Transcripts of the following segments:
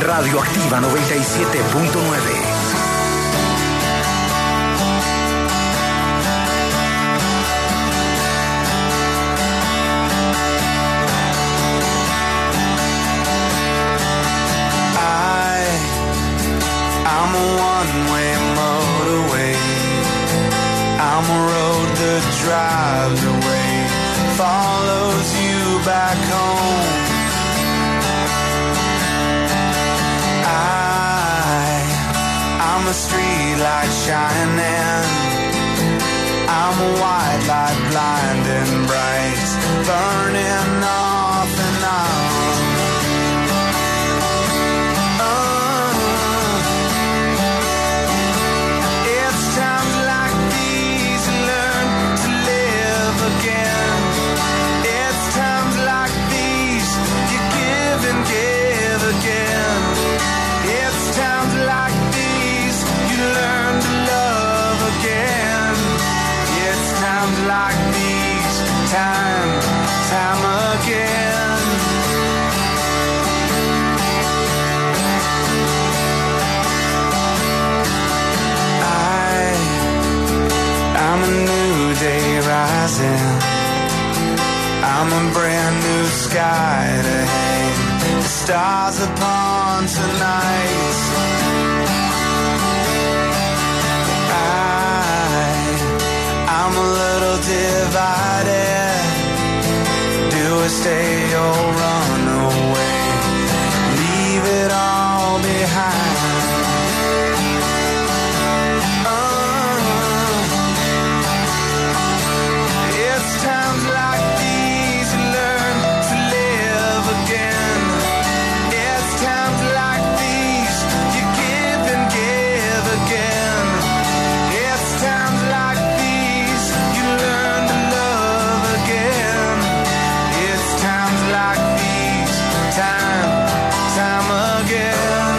Radioactiva 97.9. I'm a one-way motorway. I'm a road that drives away, follows you back home. I'm a street light shining. I'm a white light blinding bright, burning off and on. Time again. I'm a new day rising. I'm a brand new sky to hang the stars upon tonight. I'm a little divided. Do I stay or run away? Leave it all behind. It's times like these you learn to live again. It's times like these you give and give again. It's times like these you learn to love again. It's times like these, time again.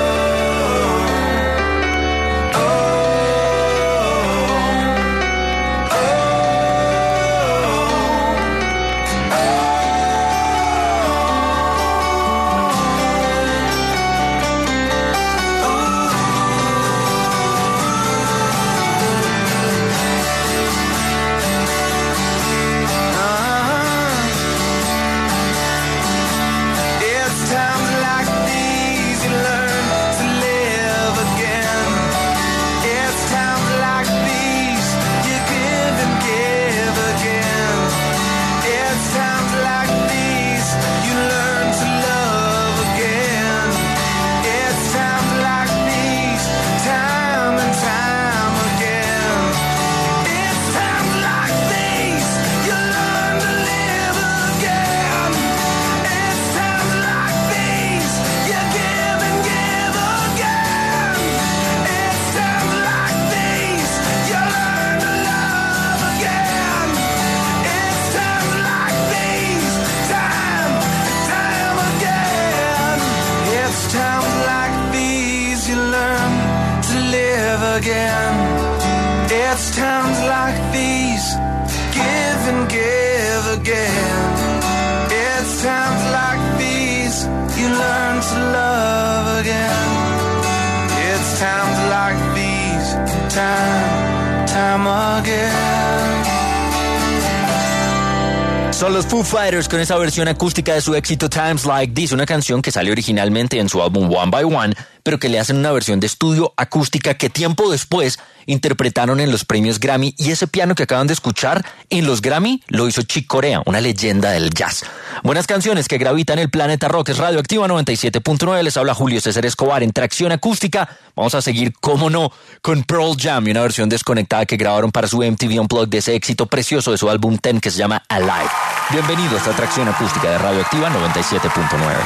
It's times like these, give and give again. It's times like these, you learn to love again. It's times like these, time again. Son los Foo Fighters con esa versión acústica de su éxito Times Like This, una canción que salió originalmente en su álbum One by One, pero que le hacen una versión de estudio acústica que tiempo después interpretaron en los premios Grammy, y ese piano que acaban de escuchar en los Grammy lo hizo Chick Corea, una leyenda del jazz. Buenas canciones que gravitan el planeta rock. Es Radioactiva 97.9, les habla Julio César Escobar en Tracción Acústica. Vamos a seguir, cómo no, con Pearl Jam y una versión desconectada que grabaron para su MTV Unplugged de ese éxito precioso de su álbum 10 que se llama Alive. Bienvenidos a Tracción Acústica de Radioactiva 97.9.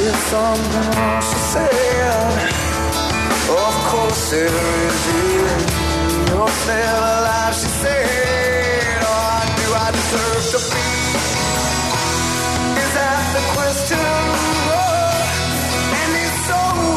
with something else she said. Of course there is it. Your clever life, she said. Oh, do I deserve to be? Is that the question? Oh, and it's so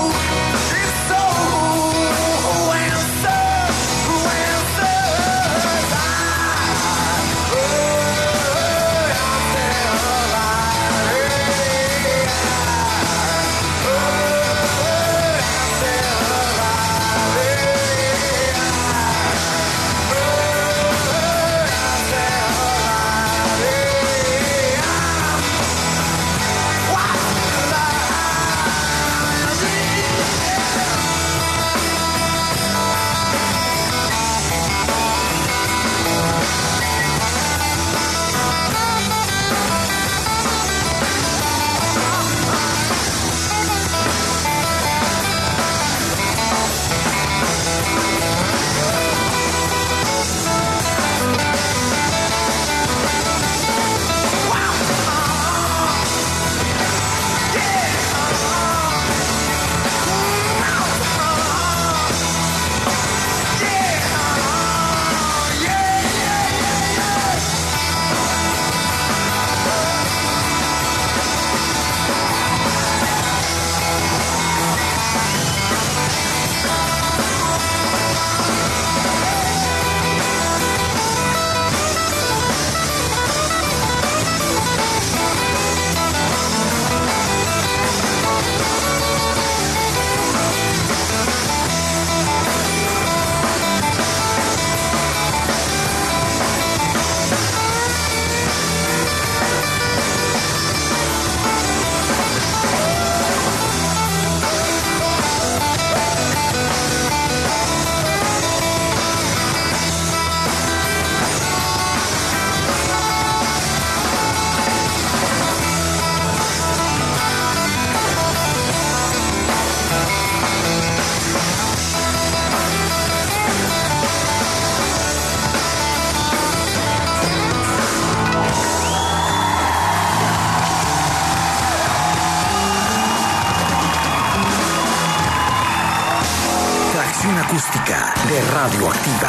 Acústica de Radioactiva.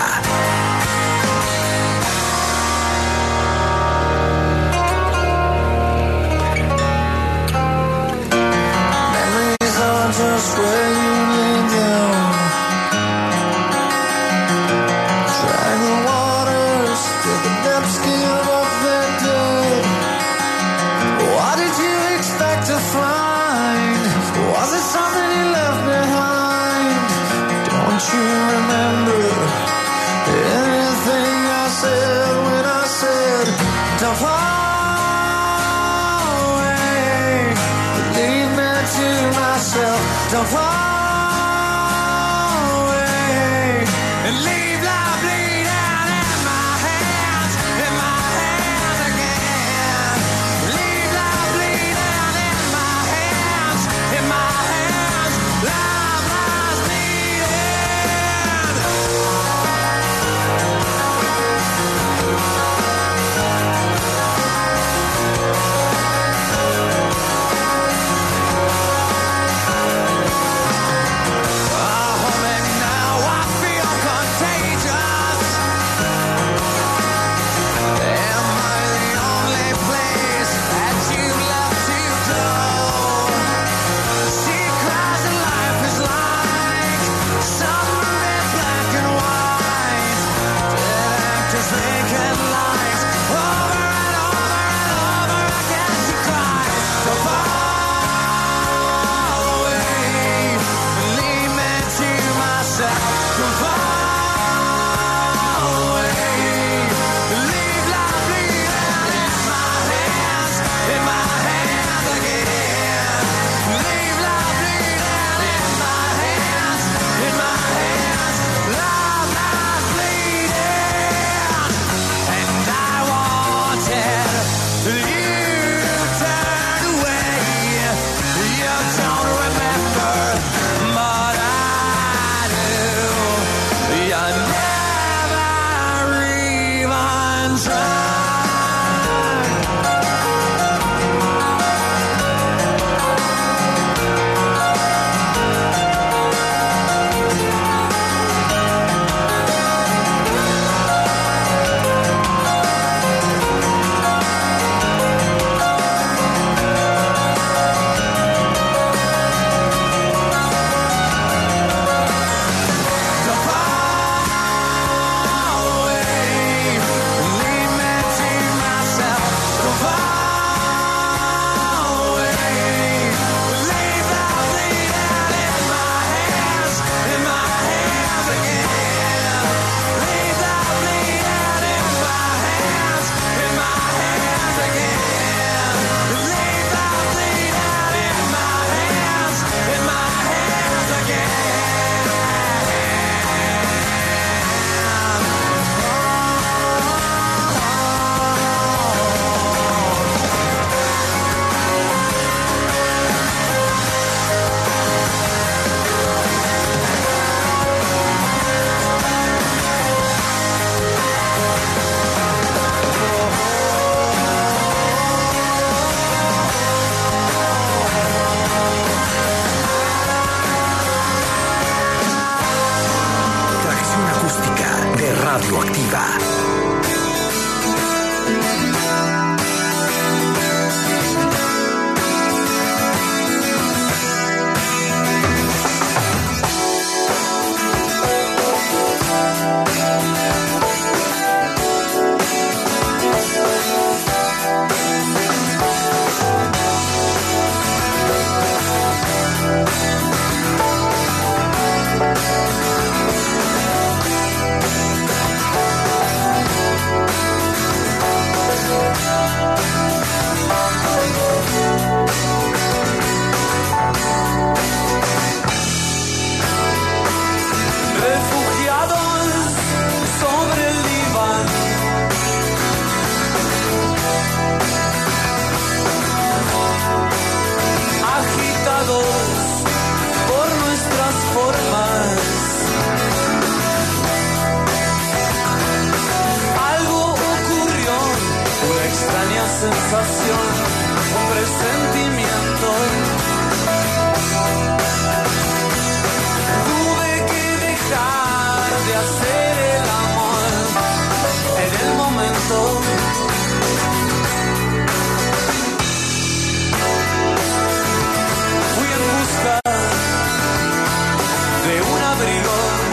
Memories are just where you lay down. Try the waters till the depths give up their dead. What did you expect to find? Was it something you left behind? Don't you remember anything I said when I said don't fall away? Leave me to myself. Don't fall away and leave life bleed out in my hands again. Leave life bleed out in my hands. Life lies bleeding. Radioactiva. Sensación, un presentimiento. Tuve que dejar de hacer el amor en el momento. Fui en busca de un abrigo.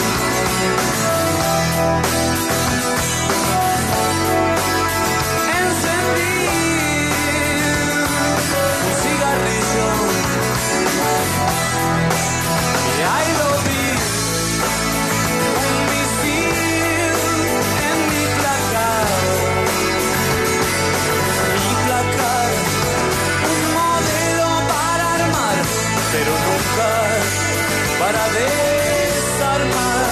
Pero nunca para desarmar.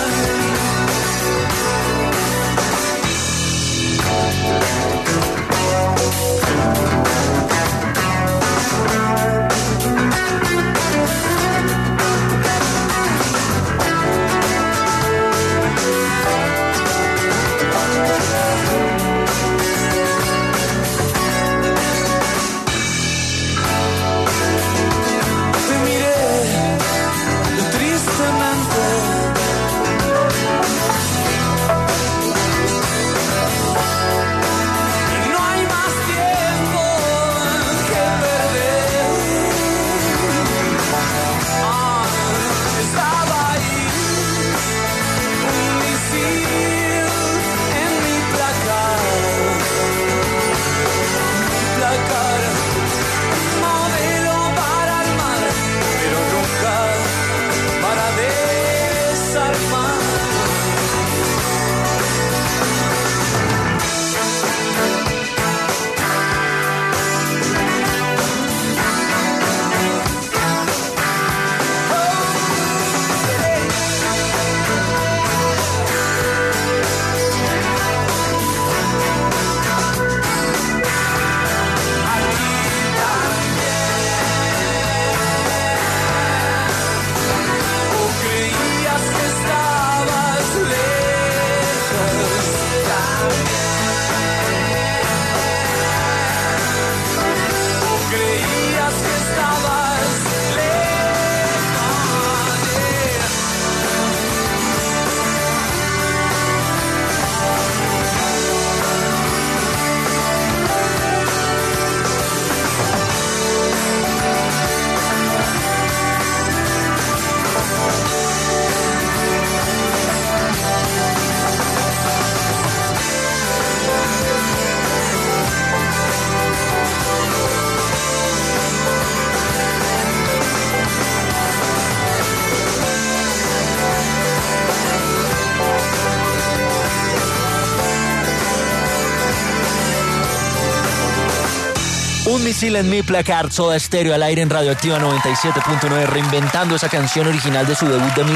Un misil en mi placar, Soda Stereo al aire en Radioactiva 97.9, reinventando esa canción original de su debut de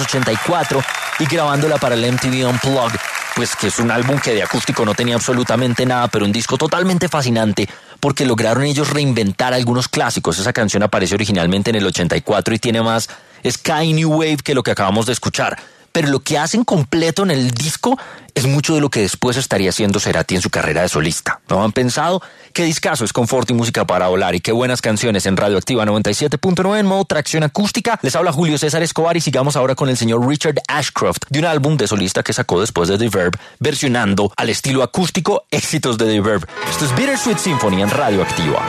1984 y grabándola para el MTV Unplugged, pues que es un álbum que de acústico no tenía absolutamente nada, pero un disco totalmente fascinante porque lograron ellos reinventar algunos clásicos. Esa canción aparece originalmente en el 84 y tiene más ska y new wave que lo que acabamos de escuchar. pero lo que hacen completo en el disco es mucho de lo que después estaría haciendo Cerati en su carrera de solista. ¿No han pensado? Qué discazo es confort y música para volar, y qué buenas canciones en Radioactiva 97.9 en modo tracción acústica. Les habla Julio César Escobar y sigamos ahora con el señor Richard Ashcroft, de un álbum de solista que sacó después de The Verb, versionando al estilo acústico éxitos de The Verb. Esto es Bittersweet Symphony en Radioactiva.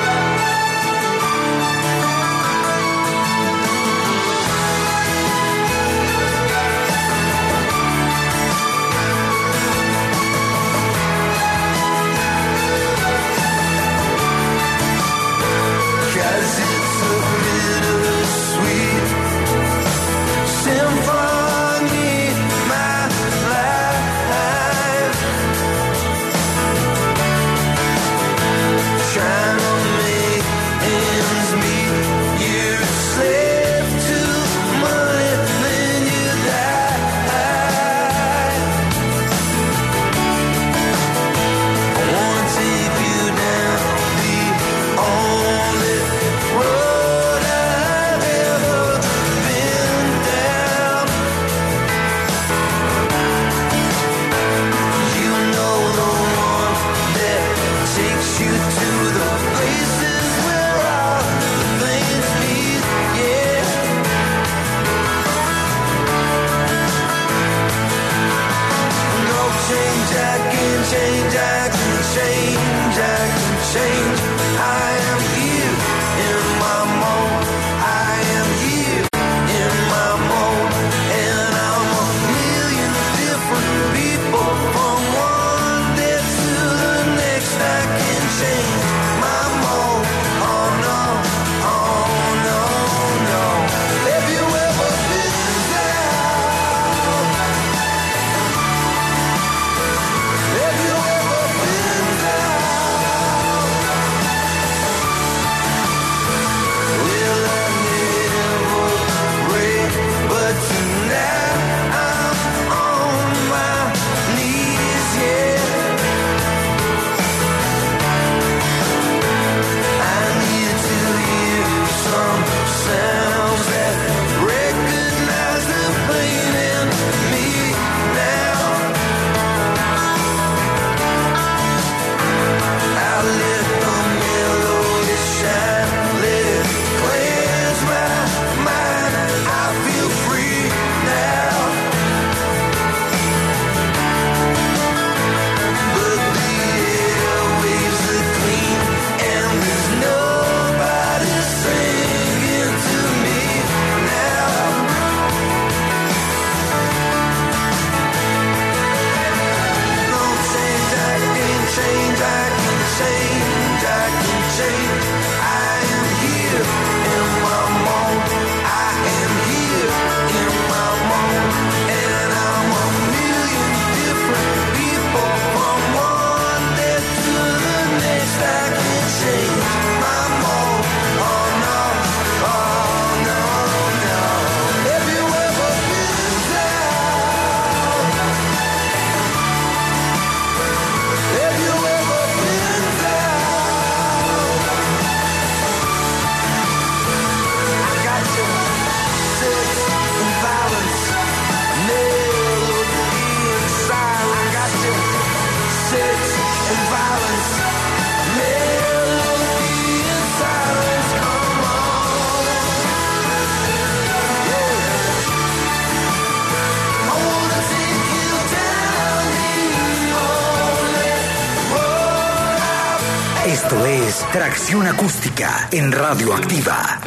Esto es Tracción Acústica en Radioactiva.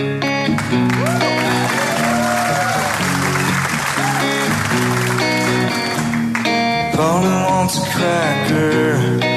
Polly wants a cracker.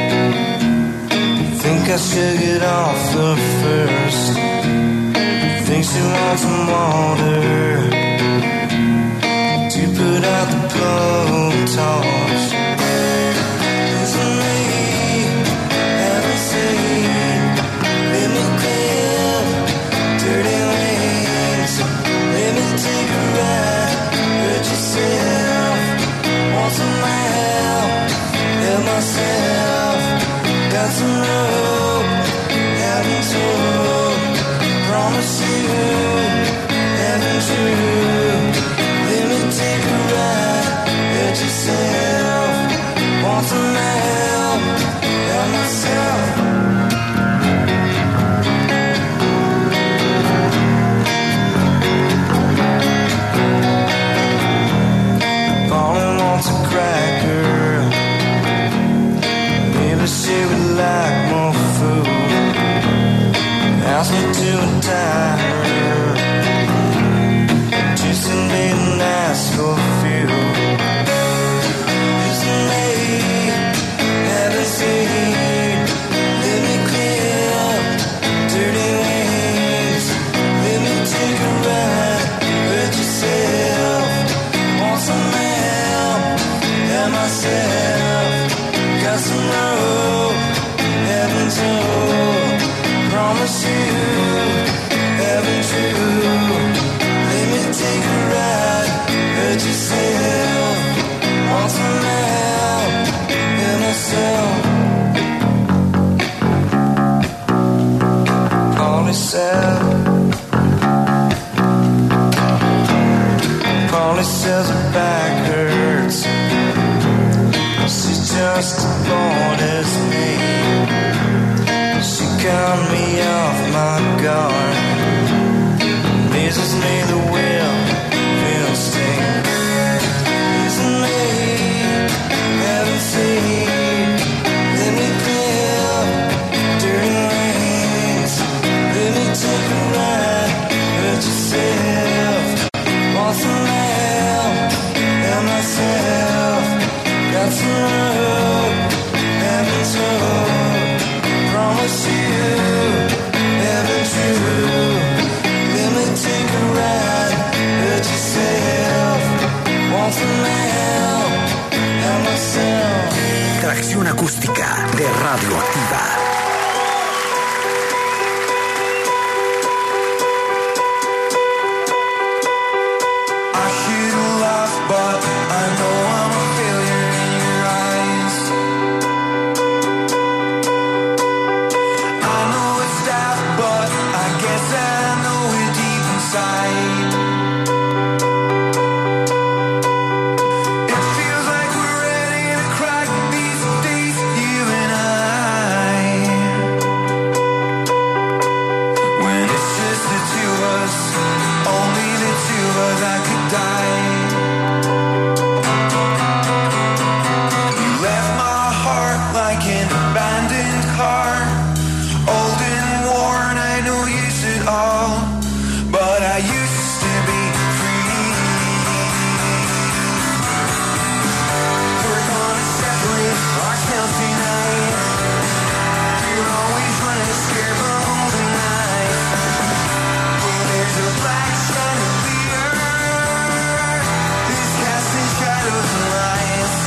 Think I should get off her first. Think she wants some water to put out the blowtorch. Listen me, have a seat. Let me clear dirty wings. Let me take a ride. Hurt yourself. Want some help? Help myself. Got some rope. Haven't told. Promise you. Haven't says her back hurts. She's just as bold as me. She got me off my guard. Amazes me the will feel sting. Isn't me heaven seen? Let me clear during rains. Let me take a ride. Hurt yourself. Want some help? And myself. Got some rope. Haven't told. Promise you. Haven't true. Let me take a ride. Hurt yourself. Want some help? And myself. Tracción acústica de Radioactiva. But I know I'm a failure in your eyes. I know it's daft, but I guess I know it deep inside. It feels like we're ready to crack these days, you and I. When it's just the two of us, only the two of us, I could die. Like an abandoned car, old and worn, I know use it all, but I used to be free. We're gonna separate ourselves tonight. We're always running scared but holding night. Well, there's a black chandelier, it's casting shadows and lights.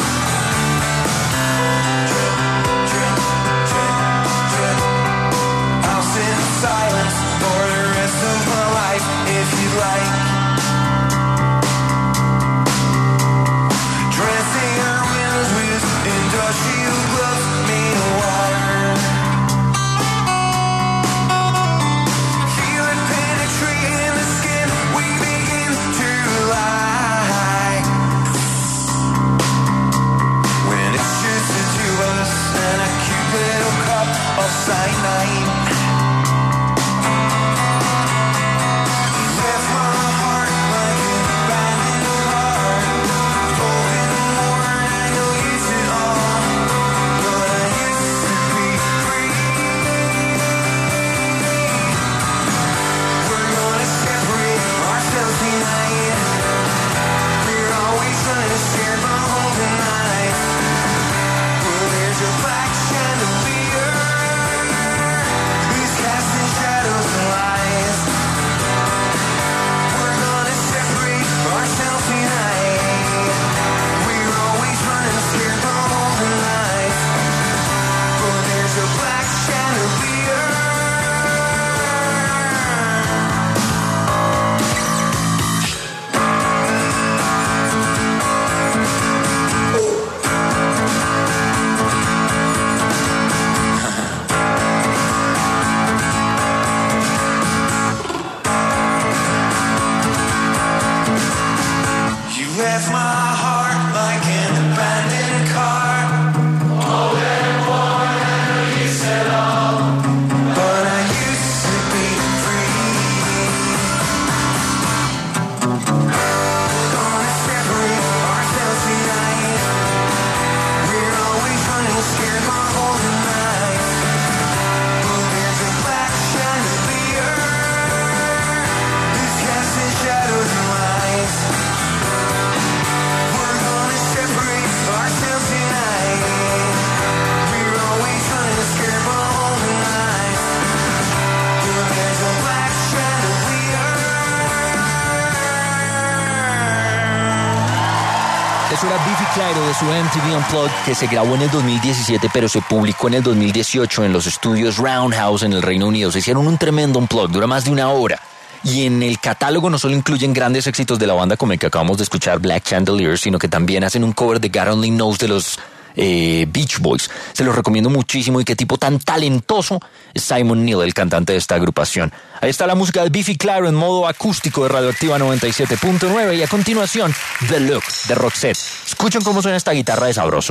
Silence for the rest of my life, if you'd like. Dressing our windows with industrial gloves made of wire. Feel it penetrating the skin, we begin to lie. When it's just the two of us and a cute little cup of cyanide. Eso era Biffy Clyro de su MTV Unplugged, que se grabó en el 2017, pero se publicó en el 2018 en los estudios Roundhouse en el Reino Unido. Se hicieron un tremendo Unplugged, dura más de una hora. Y en el catálogo no solo incluyen grandes éxitos de la banda como el que acabamos de escuchar, Black Chandelier, sino que también hacen un cover de God Only Knows de los Beach Boys. Se los recomiendo muchísimo y qué tipo tan talentoso es Simon Neil, el cantante de esta agrupación. Ahí está la música de Biffy Clyro en modo acústico de Radioactiva 97.9 y a continuación The Look de Roxette. Escuchen cómo suena esta guitarra de sabroso.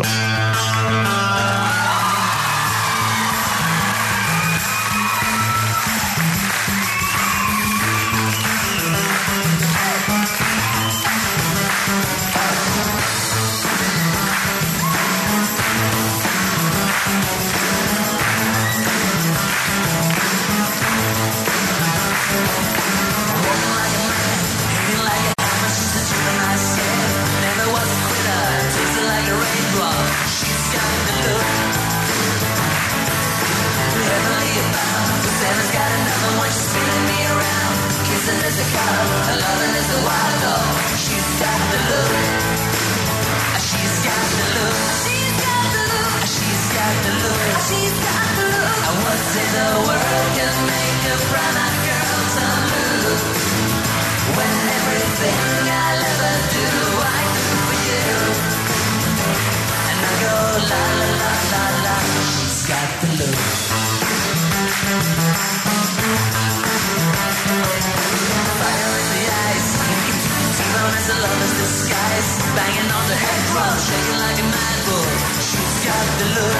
Banging on the head drum, shaking like a mad bull. She's got the look.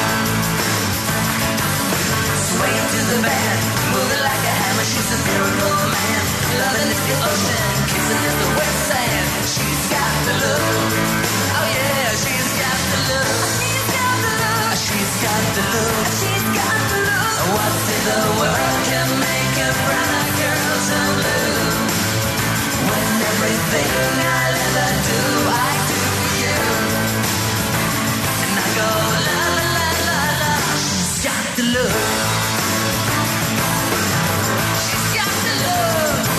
Swaying to the band, moving like a hammer. She's a miracle man. Loving is the ocean, kissing is the wet sand. She's got the look. Oh yeah, she's got the look. She's got the look. She's got the look. She's got the look. What in the world can make a brown-eyed girl turn blue? When everything I'll ever do, I do for you. And I go la la la la la. She's got the look. She's got the look.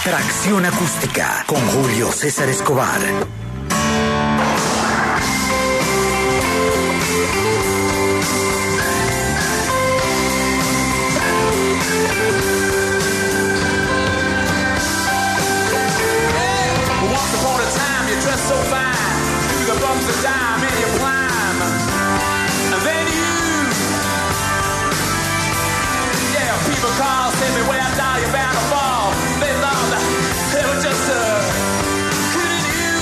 Fracción Acústica con Julio César Escobar. So fine, through the bumps of time and you climb, and then people call, say me where now you're bound to fall. They thought that they were just kidding you.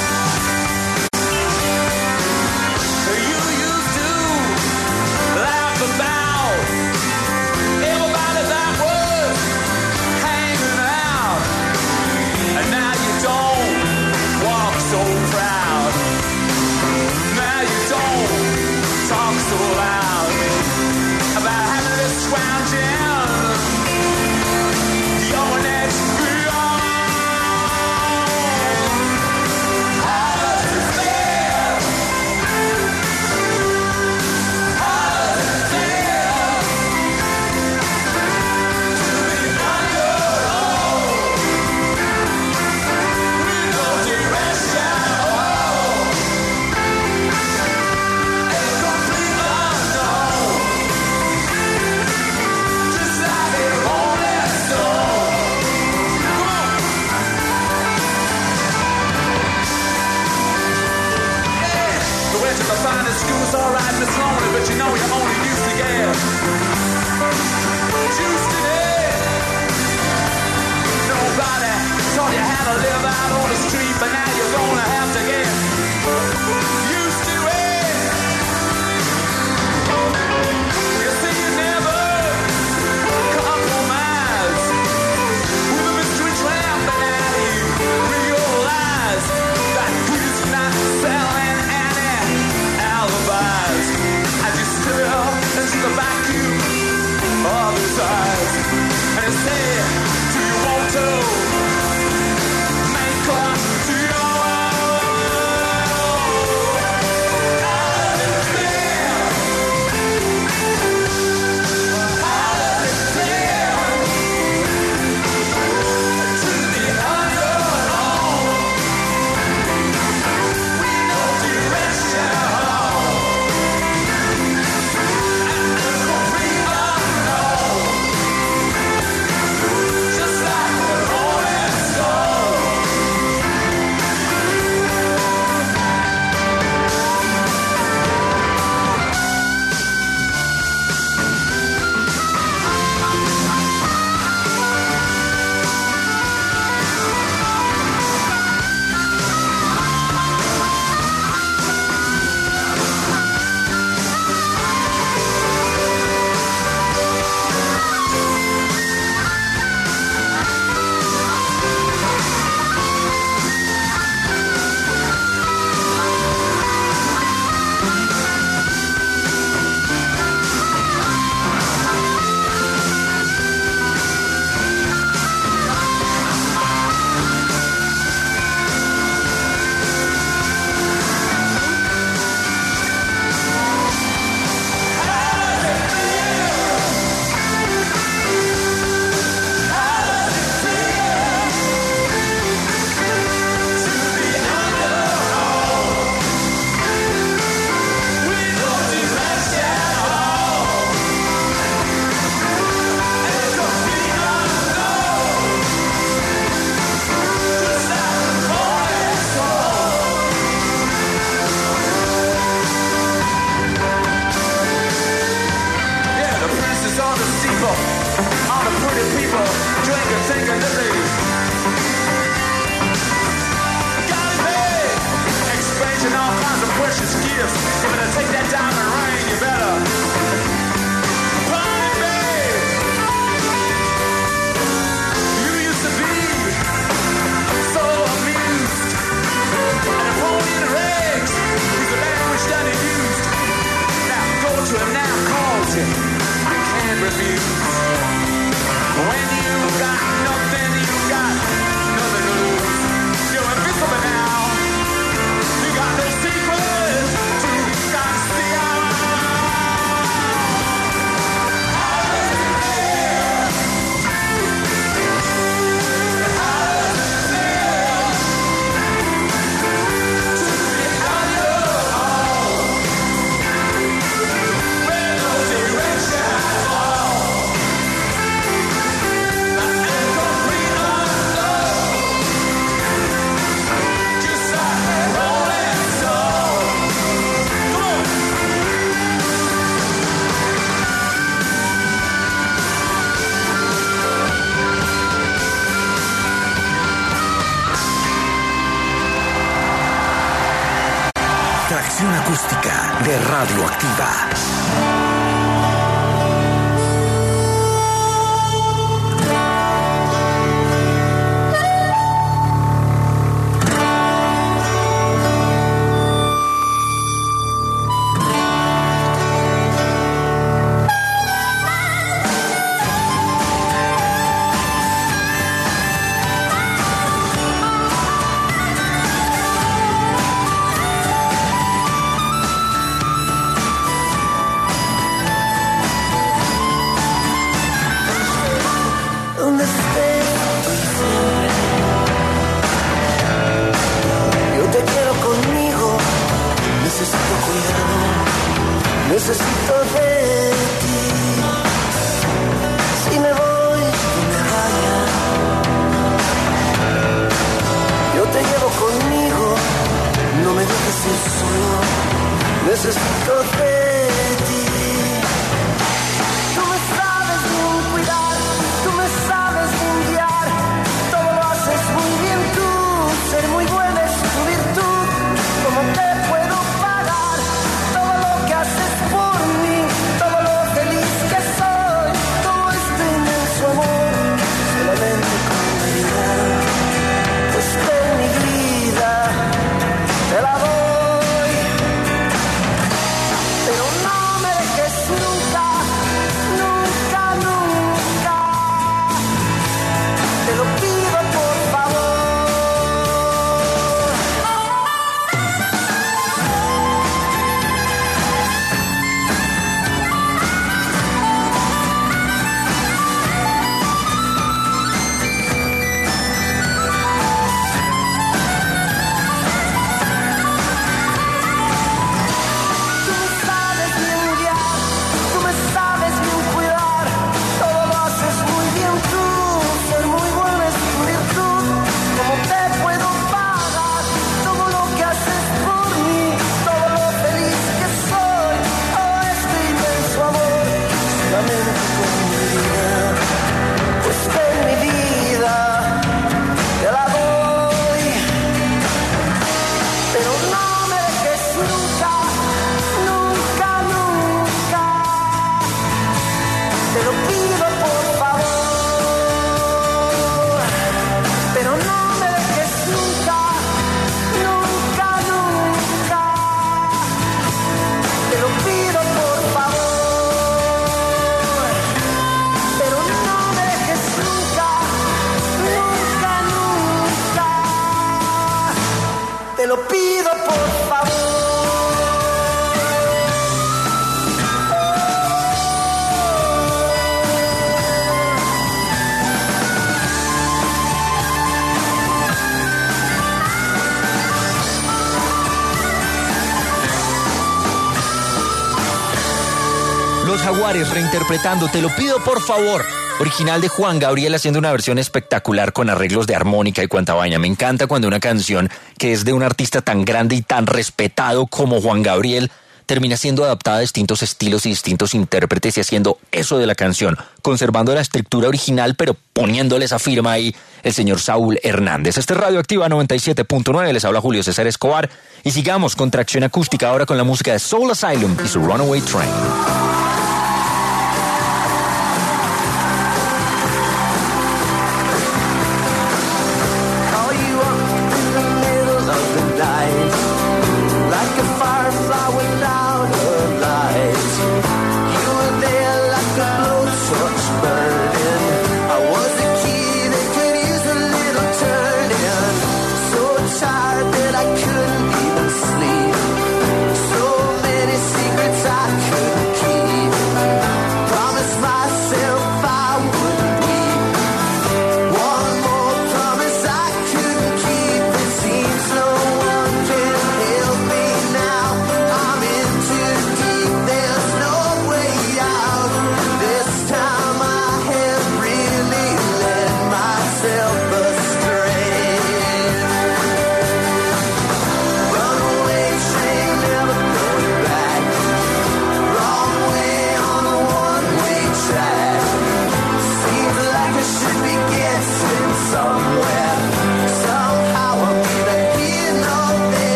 You used to laugh about everybody that was hanging out, and now you don't walk so proud. Now you don't talk so loud about having this scrounging your next beyond. How does it feel? How does it feel to be on your own with no direction? The finest school's alright and it's lonely, but you know you only used to get juiced in it. Nobody taught you how to live out on the street, but now you're gonna have to get used to it. You see, you never compromise with a mystery tramp, but now you realize that he's not selling alibis as you stare into the vacuum of his eyes, and you say, do you want to make love to your Tracción acústica de Radioactiva. Necesito de ti. Si me voy, no me vayas. Yo te llevo conmigo. No me dejes ir solo. Necesito de ti. Tú me sabes bien cuidar. Tú me sabes bien guiar. Todo lo haces muy bien tú. Ser muy buena es tu virtud. ¿Cómo te puedo pagar todo lo que haces por mí? Todo lo feliz que soy. Todo este inmenso amor. Solamente con mi vida. Pues de mi vida te la doy. Pero no me dejes nunca. Nunca, nunca. Te lo pido por favor. Tú me sabes bien guiar, tú me sabes bien cuidar, todo lo haces muy bien tú, ser muy buena es tu virtud, ¿cómo te puedo pagar todo lo que haces por mí, todo lo feliz que soy, oh este inmenso amor, solamente con mi vida, pues de mi vida te la doy, pero no me dejes nunca. Nunca, nunca, te lo pido por favor, pero no me dejes nunca, nunca, nunca, te lo pido por favor, pero no me dejes nunca, nunca, nunca, te lo pido por favor. Los Jaguares reinterpretando Te lo pido por favor, original de Juan Gabriel, haciendo una versión espectacular con arreglos de armónica y cuanta vaina. Me encanta cuando una canción que es de un artista tan grande y tan respetado como Juan Gabriel termina siendo adaptada a distintos estilos y distintos intérpretes y haciendo eso de la canción, conservando la estructura original pero poniéndole esa firma ahí el señor Saúl Hernández. Este es Radioactiva 97.9, les habla Julio César Escobar y sigamos con Tracción Acústica ahora con la música de Soul Asylum y su Runaway Train. Call you up in the middle of the night, like a firefly without a light. You were there like a blowtorch burning. I was a kid that could use a little turning. So tired that I couldn't even sleep. So many secrets I couldn't keep.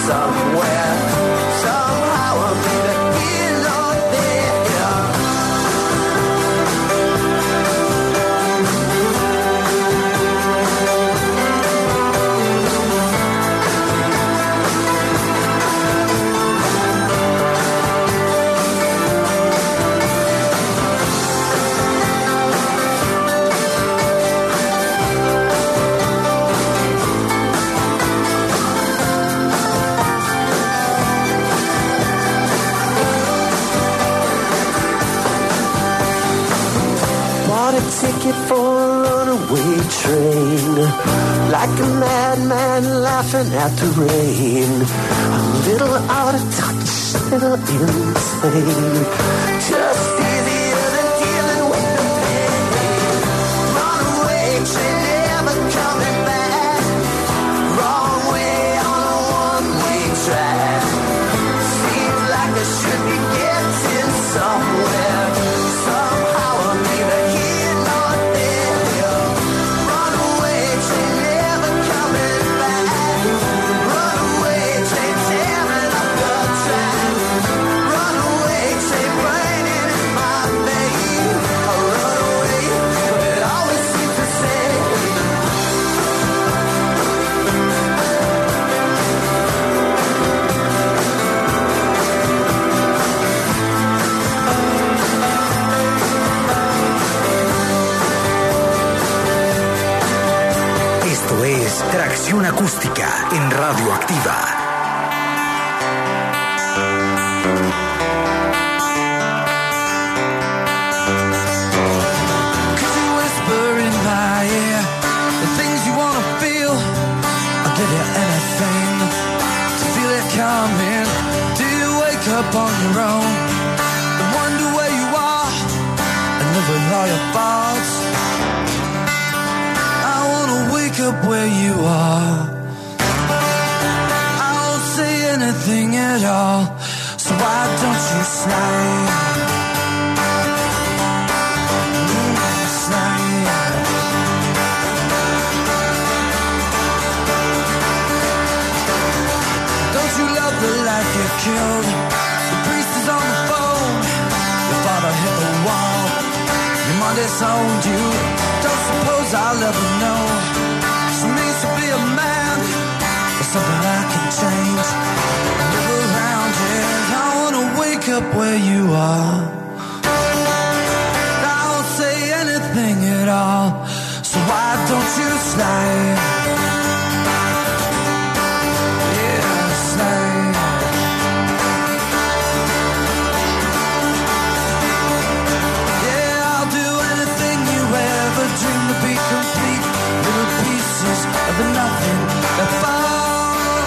somewhere. Somehow I'll be the hero there. Bought a ticket for a runaway train, like a madman laughing at the rain. A little out of touch, a little insane, just easier than dealing with the pain. Runaway train, never coming back. Wrong way on a one-way track. Seems like I should be getting somewhere. Somehow I'll be the hero there. Runaway train, never coming back. Runaway train, tearing up the track. Runaway train, raining in my veins. A runaway, but it always seems the same. Esto es Tracción Acústica en Radio Activa. Could you whisper in my ear the things you wanna feel? I'll give you anything to feel it coming. Do you wake up on your own and wonder where you are and live with all your faults? I wanna wake up where you are. I won't say anything at all, so why don't you slide? Don't you love the life you killed? The priest is on the phone. Your father hit the wall. Your mom disowned you. Don't suppose I'll ever know what it means to be a man. Or something I can change. Live around here. I wanna wake up where you are. I won't say anything at all, so why don't you slide? Yeah, slide. Yeah, I'll do anything you ever dream to be complete. Little pieces of the nothing that fall.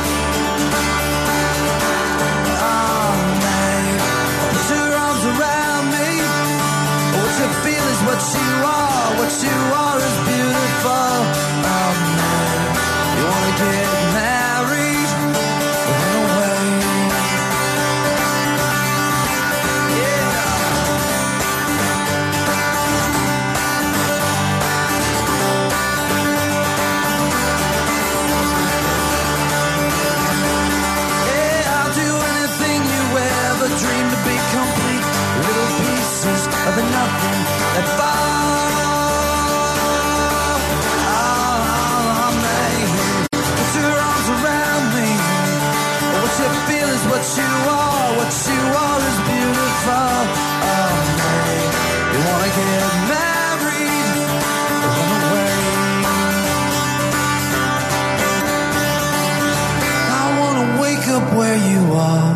Oh, mate, put your arms around me. What you feel is what you are. What you are is beautiful. Oh, man, you wanna get married? Run away. Yeah. Yeah, I'll do anything you ever dream to be complete. Little pieces of the nothing that fall. Oh, man, put your arms around me. What you feel is what you are. What you are is beautiful. Oh, man, you wanna get married? Run away. I wanna wake up where you are.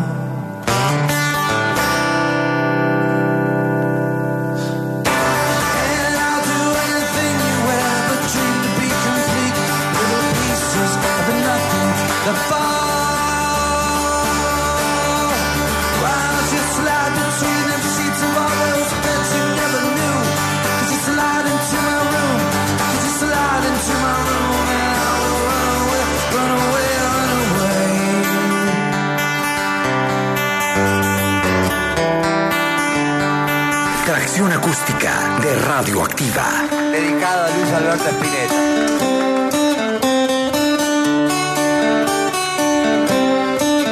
And I'll do anything you ever dreamed to be complete. Little pieces of the nothing that fall. Why don't you slide between them sheets of all those beds you never knew? Could you slide into my room? Could you slide into my room? And I will run away, run away, run away. Tracción Acústica de Radio Activa. Dedicado a Luis Alberto Spinetta.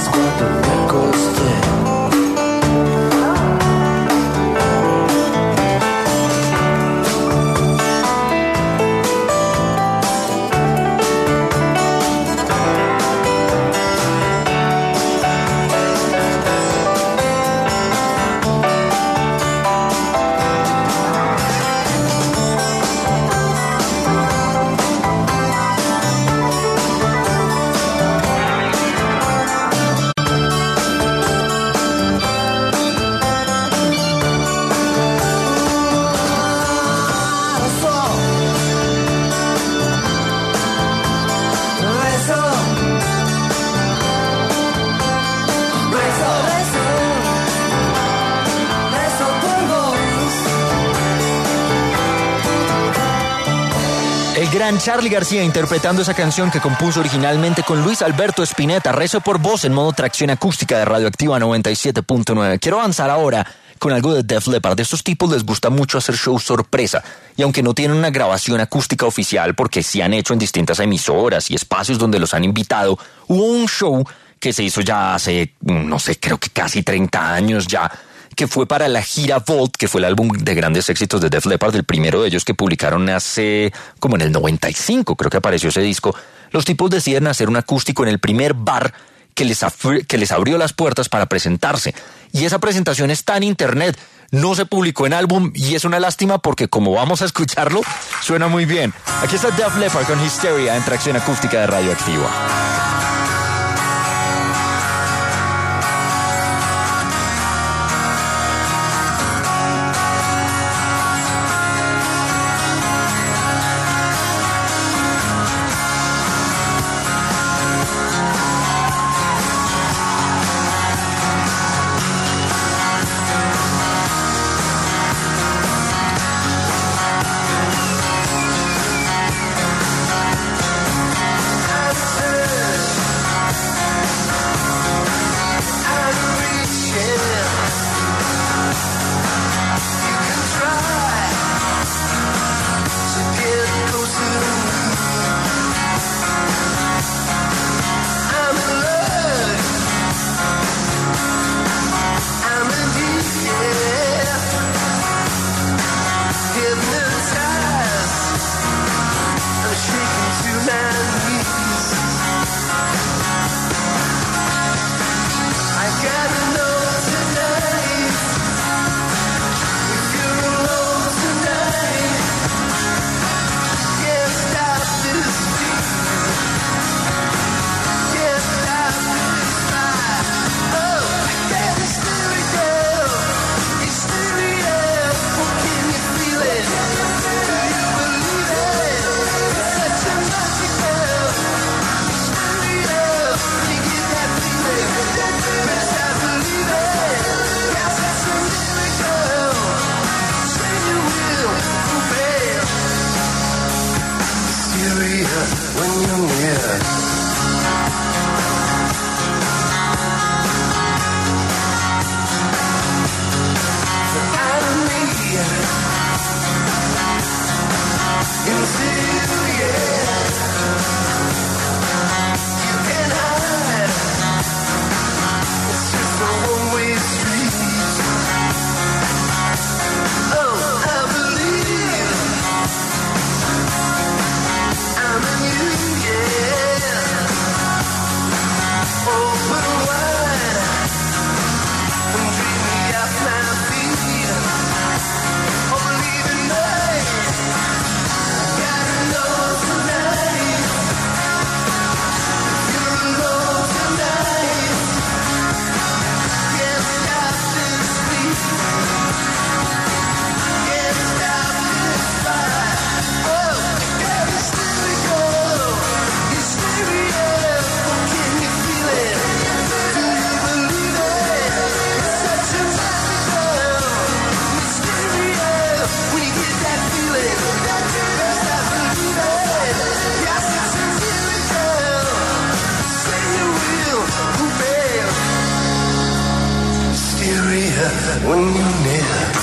más quanto mi costé. El gran Charly García interpretando esa canción que compuso originalmente con Luis Alberto Spinetta, Rezo por Vos, en modo tracción acústica de Radioactiva 97.9. Quiero avanzar ahora con algo de Def Leppard. De estos tipos les gusta mucho hacer shows sorpresa, y aunque no tienen una grabación acústica oficial, porque sí han hecho en distintas emisoras y espacios donde los han invitado, hubo un show que se hizo ya hace, no sé, creo que casi 30 años ya, que fue para la gira Vault, que fue el álbum de grandes éxitos de Def Leppard, el primero de ellos que publicaron hace como en el 95, creo que apareció ese disco. Los tipos deciden hacer un acústico en el primer bar que les abrió las puertas para presentarse. Y esa presentación está en internet, no se publicó en álbum, y es una lástima porque como vamos a escucharlo, suena muy bien. Aquí está Def Leppard con Hysteria en tracción acústica de Radioactiva. When you're near